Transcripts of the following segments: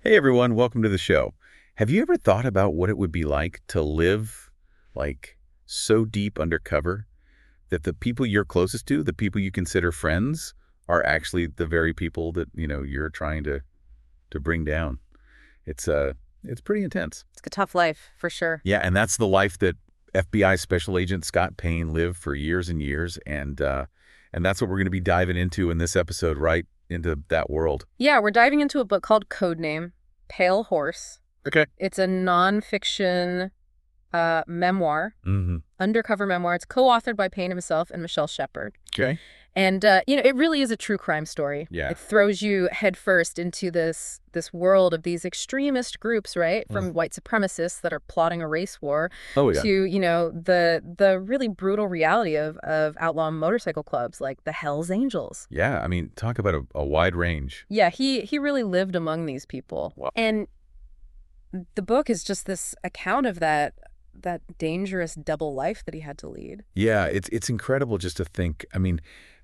Hey everyone, welcome to the show. Have you ever thought about what it would be like to live like so deep undercover that the people you're closest to, the people you consider friends, are actually the very people that, you're trying to bring down? It's pretty intense. It's a tough life, for sure. Yeah, and that's the life that FBI Special Agent Scott Payne lived for years and years, and that's what we're going to be diving into in this episode, right into that world. Yeah, we're diving into a book called Codename, Pale Horse. Okay. It's a nonfiction memoir, Mm-hmm. undercover memoir. It's co-authored by Payne himself and Michelle Shepard. Okay. And, it really is a true crime story. Yeah. It throws you headfirst into this world of these extremist groups, right? From white supremacists that are plotting a race war Oh, yeah. to, the really brutal reality of outlaw motorcycle clubs like the Hells Angels. Yeah, I mean, talk about a wide range. Yeah, he really lived among these people. Wow. And the book is just this account of that dangerous double life that he had to lead. Yeah, it's incredible just to think. I mean,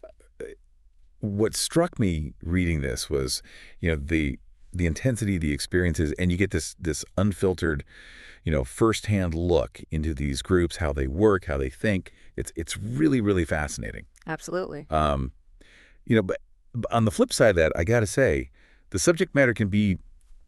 what struck me reading this was, the intensity, the experiences, and you get this unfiltered, firsthand look into these groups, how they work, how they think. It's really, really fascinating. Absolutely. But on the flip side of that, I got to say, the subject matter can be,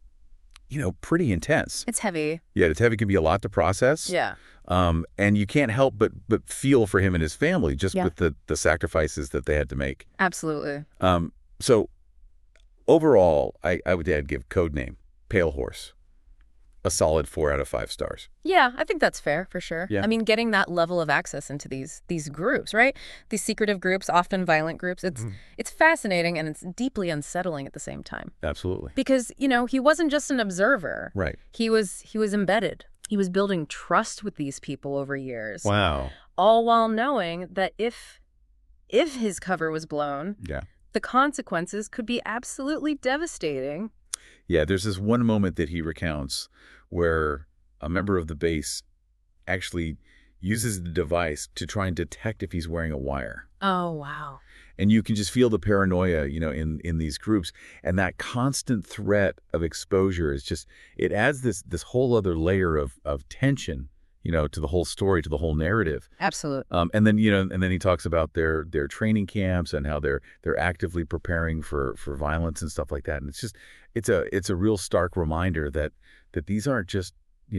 pretty intense. It's heavy. Yeah, it's heavy. Can be a lot to process. Yeah. And you can't help but feel for him and his family just with the sacrifices that they had to make. Absolutely. So overall, I would give Codename Pale Horse a solid 4 out of 5 stars. Yeah, I think that's fair, for sure. Yeah. I mean, getting that level of access into these groups, right? These secretive groups, often violent groups, it's fascinating and it's deeply unsettling at the same time. Absolutely. Because, he wasn't just an observer. Right. He was embedded. He was building trust with these people over years. Wow. All while knowing that if his cover was blown, Yeah. the consequences could be absolutely devastating. Yeah, there's this one moment that he recounts where a member of the base actually uses the device to try and detect if he's wearing a wire. Oh, wow. And you can just feel the paranoia, in these groups. And that constant threat of exposure is just, it adds this whole other layer of tension, to the whole story, to the whole narrative. Absolutely. And then, he talks about their training camps and how they're actively preparing for violence and stuff like that. And it's just, it's a real stark reminder that these aren't just,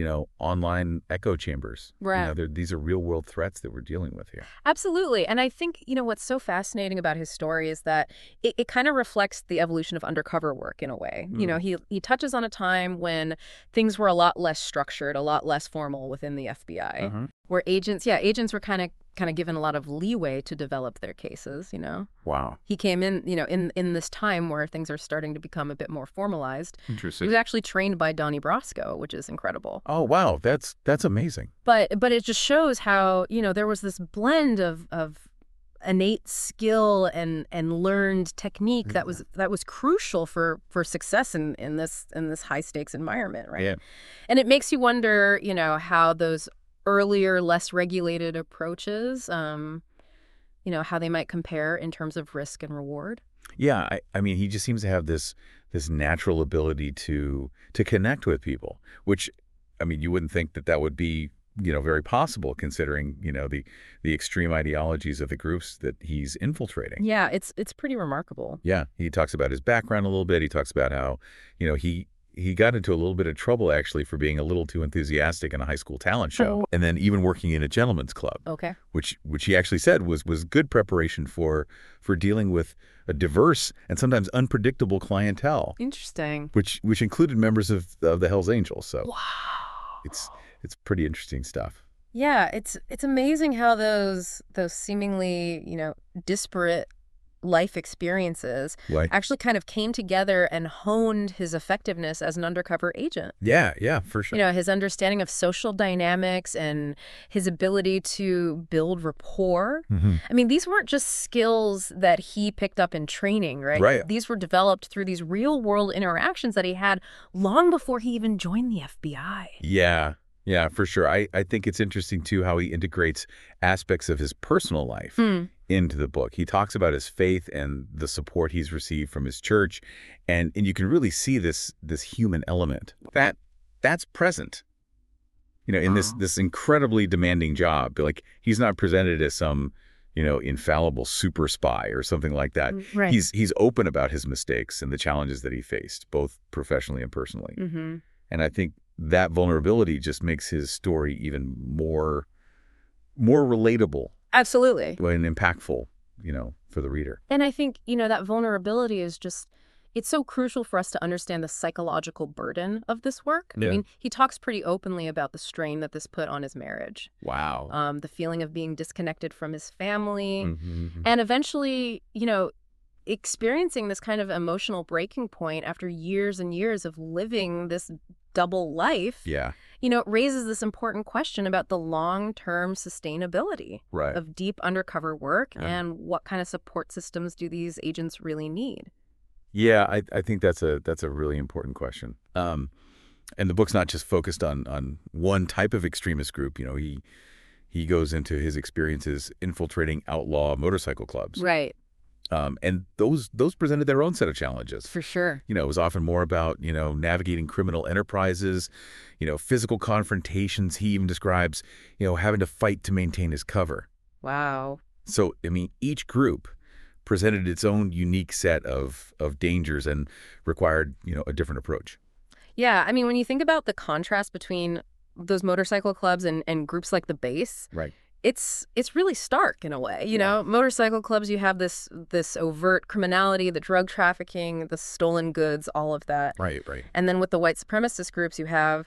online echo chambers. Right. These are real world threats that we're dealing with here. Absolutely. And I think, what's so fascinating about his story is that it kind of reflects the evolution of undercover work in a way. He touches on a time when things were a lot less structured, a lot less formal within the FBI, where agents were kind of given a lot of leeway to develop their cases, Wow. He came in, in this time where things are starting to become a bit more formalized. Interesting. He was actually trained by Donnie Brasco, which is incredible. Oh, wow. That's amazing. But it just shows how, there was this blend of innate skill and learned technique that was crucial for success in this high stakes environment, right? Yeah. And it makes you wonder, how those earlier, less regulated approaches, how they might compare in terms of risk and reward. Yeah, I mean, he just seems to have this natural ability to connect with people, which, I mean, you wouldn't think that would be, very possible considering, the extreme ideologies of the groups that he's infiltrating. Yeah, it's pretty remarkable. Yeah, he talks about his background a little bit. He talks about how, he got into a little bit of trouble, actually, for being a little too enthusiastic in a high school talent show. And then even working in a gentleman's club. Okay. Which he actually said was good preparation for dealing with a diverse and sometimes unpredictable clientele. Interesting. Which included members of the Hells Angels. So wow. It's pretty interesting stuff. Yeah, it's amazing how those seemingly, disparate life experiences actually kind of came together and honed his effectiveness as an undercover agent. Yeah, for sure. His understanding of social dynamics and his ability to build rapport. I mean, these weren't just skills that he picked up in training, right? Right. These were developed through these real world interactions that he had long before he even joined the FBI. Yeah, for sure. I think it's interesting, too, how he integrates aspects of his personal life into the book. He talks about his faith and the support he's received from his church, and you can really see this human element that's present, in this incredibly demanding job. Like, he's not presented as some, infallible super spy or something like that. Right. He's open about his mistakes and the challenges that he faced, both professionally and personally. Mm-hmm. And I think that vulnerability just makes his story even more relatable. Absolutely. And impactful, for the reader. And I think, that vulnerability is just, it's so crucial for us to understand the psychological burden of this work. Yeah. I mean, he talks pretty openly about the strain that this put on his marriage. Wow. The feeling of being disconnected from his family, Mm-hmm. and eventually, experiencing this kind of emotional breaking point after years and years of living this double life. Yeah. Raises this important question about the long-term sustainability Right. of deep undercover work, Yeah. and what kind of support systems do these agents really need? Yeah, I think that's a really important question. And the book's not just focused on one type of extremist group. He goes into his experiences infiltrating outlaw motorcycle clubs. Right. And those presented their own set of challenges. For sure. It was often more about, navigating criminal enterprises, physical confrontations. He even describes, having to fight to maintain his cover. Wow. So, I mean, each group presented its own unique set of dangers and required, a different approach. Yeah, I mean, when you think about the contrast between those motorcycle clubs and groups like the Base, Right. it's really stark in a way. Yeah. Motorcycle clubs, you have this overt criminality, the drug trafficking, the stolen goods, all of that. Right. And then with the white supremacist groups, you have,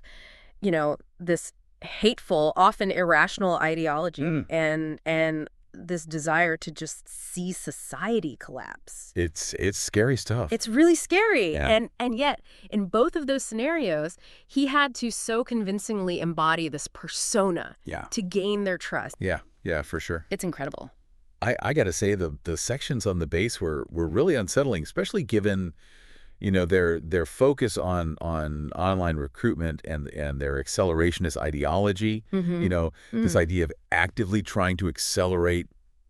this hateful, often irrational ideology and this desire to just see society collapse. It's scary stuff. It's really scary. Yeah. And yet, in both of those scenarios, he had to so convincingly embody this persona Yeah. to gain their trust. Yeah, for sure. It's incredible. I got to say the sections on the Base were really unsettling, especially given, their focus on online recruitment and their accelerationist ideology. This idea of actively trying to accelerate,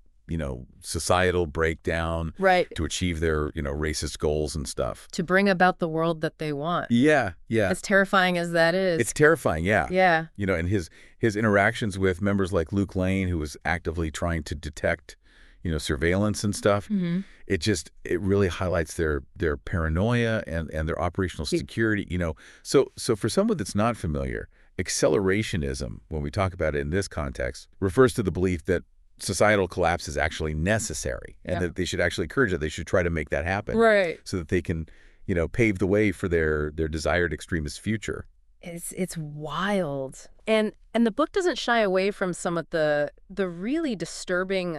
societal breakdown Right. to achieve their, racist goals and stuff. To bring about the world that they want. Yeah. As terrifying as that is. It's terrifying, yeah. Yeah. And his interactions with members like Luke Lane, who was actively trying to detect, surveillance and stuff. Mm-hmm. It really highlights their paranoia and their operational security, So for someone that's not familiar, accelerationism, when we talk about it in this context, refers to the belief that societal collapse is actually necessary and that they should actually encourage it. They should try to make that happen. Right. So that they can, pave the way for their desired extremist future. It's wild. And the book doesn't shy away from some of the really disturbing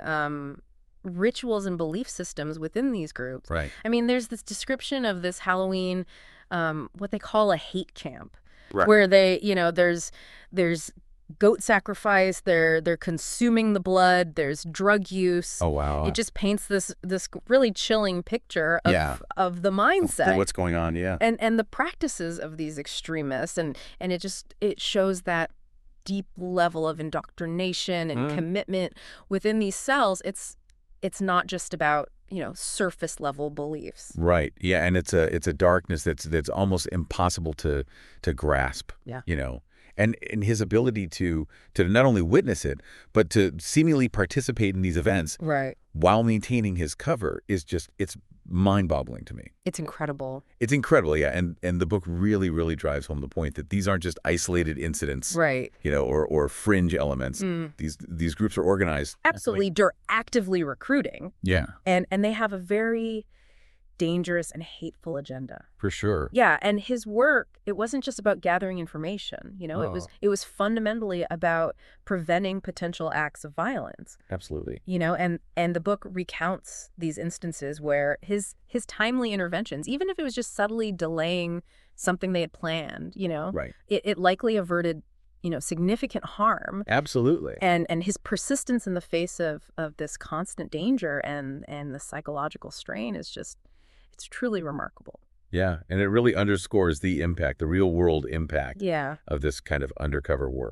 rituals and belief systems within these groups. Right. I mean, there's this description of this Halloween, what they call a hate camp, Right. where they, there's goat sacrifice, they're consuming the blood, there's drug use. Oh, wow. It just paints this really chilling picture of the mindset. What's going on, yeah. And the practices of these extremists, and it shows that deep level of indoctrination and commitment within these cells. It's not just about, surface level beliefs. Right. Yeah, and it's a darkness that's almost impossible to grasp. Yeah. And his ability to not only witness it, but to seemingly participate in these events Right. while maintaining his cover is it's mind-boggling to me. It's incredible. It's incredible, yeah. And the book really, really drives home the point that these aren't just isolated incidents, Right. or fringe elements. These groups are organized. Absolutely. They're actively recruiting, Yeah, and they have a very dangerous and hateful agenda. for sure. Yeah, and his work, it wasn't just about gathering information, it was fundamentally about preventing potential acts of violence. Absolutely. And the book recounts these instances where his timely interventions, even if it was just subtly delaying something they had planned, Right. it likely averted, significant harm. Absolutely. And his persistence in the face of this constant danger and the psychological strain is just, it's truly remarkable. Yeah, and it really underscores the impact, the real world impact Yeah. of this kind of undercover work.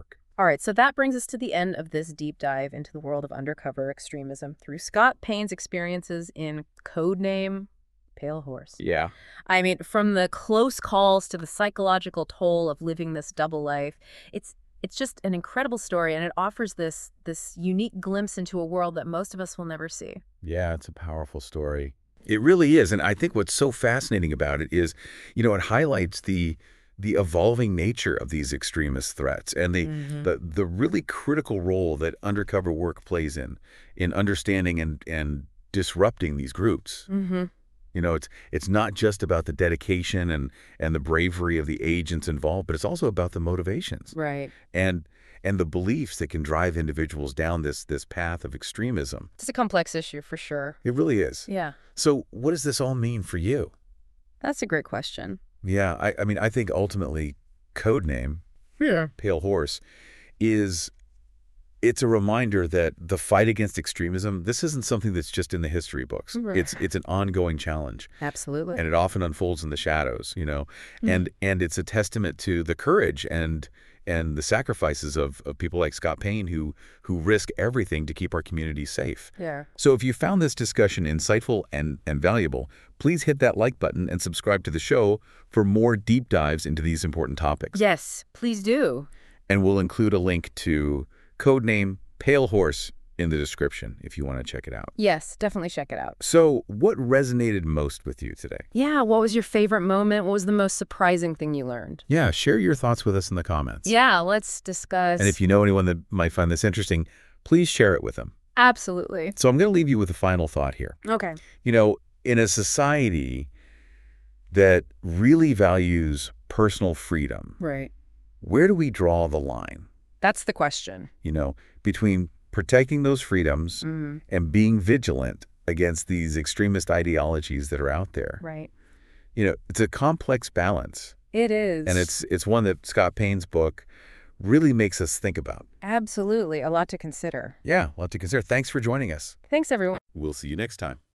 All right, so that brings us to the end of this deep dive into the world of undercover extremism through Scott Payne's experiences in Codename Pale Horse. Yeah. I mean, from the close calls to the psychological toll of living this double life, it's just an incredible story, and it offers this unique glimpse into a world that most of us will never see. Yeah, it's a powerful story. It really is. And I think what's so fascinating about it is, it highlights the evolving nature of these extremist threats and the really critical role that undercover work plays in understanding and disrupting these groups. Mm-hmm. It's not just about the dedication and the bravery of the agents involved, but it's also about the motivations Right. and the beliefs that can drive individuals down this path of extremism. It's a complex issue for sure. It really is. Yeah. So what does this all mean for you? That's a great question. Yeah, I mean, I think ultimately Codename, Pale Horse, it's a reminder that the fight against extremism, this isn't something that's just in the history books. Right. It's an ongoing challenge. Absolutely. And it often unfolds in the shadows, and it's a testament to the courage and the sacrifices of people like Scott Payne who risk everything to keep our communities safe. Yeah. So if you found this discussion insightful and valuable, please hit that like button and subscribe to the show for more deep dives into these important topics. Yes, please do. And we'll include a link to Codename Pale Horse in the description if you want to check it out. Yes, definitely check it out. So what resonated most with you today? Yeah, what was your favorite moment? What was the most surprising thing you learned? Yeah, share your thoughts with us in the comments. Yeah, let's discuss. And if you know anyone that might find this interesting, please share it with them. Absolutely. So I'm going to leave you with a final thought here. Okay. In a society that really values personal freedom, Right. where do we draw the line? That's the question. Between protecting those freedoms and being vigilant against these extremist ideologies that are out there. Right. It's a complex balance. It is. And it's one that Scott Payne's book really makes us think about. Absolutely. A lot to consider. Yeah, a lot to consider. Thanks for joining us. Thanks, everyone. We'll see you next time.